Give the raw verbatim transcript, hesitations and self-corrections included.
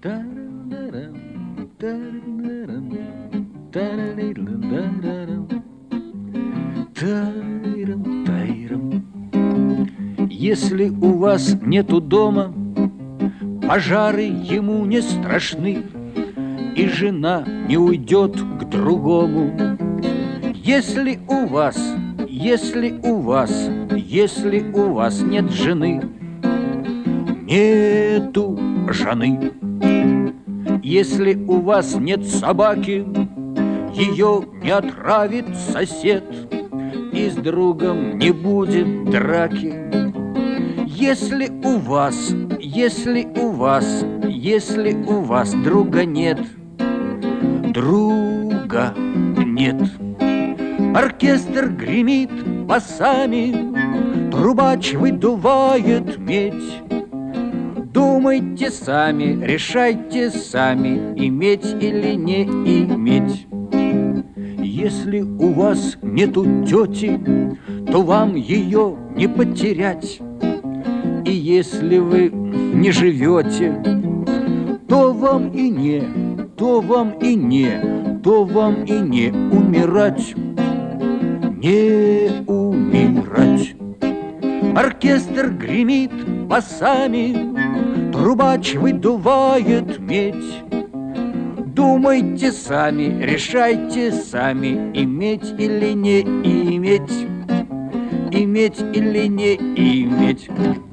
Тарарарам, тарарарам, тарарарам, тайрам, тайрам. Если у вас нету дома, пожары ему не страшны, и жена не уйдет к другому. Если у вас, если у вас, если у вас нет жены, нету жены. Если у вас нет собаки, ее не отравит сосед, и с другом не будет драки. Если у вас, если у вас, если у вас друга нет, друга нет. Оркестр гремит басами, трубач выдувает медь. Думайте сами, решайте сами, иметь или не иметь. Если у вас нету тети, то вам ее не потерять. И если вы не живете, то вам и не, то вам и не, то вам и не умирать, не умирать. Оркестр гремит басами, трубач выдувает медь. Думайте сами, решайте сами, иметь или не иметь, иметь или не иметь.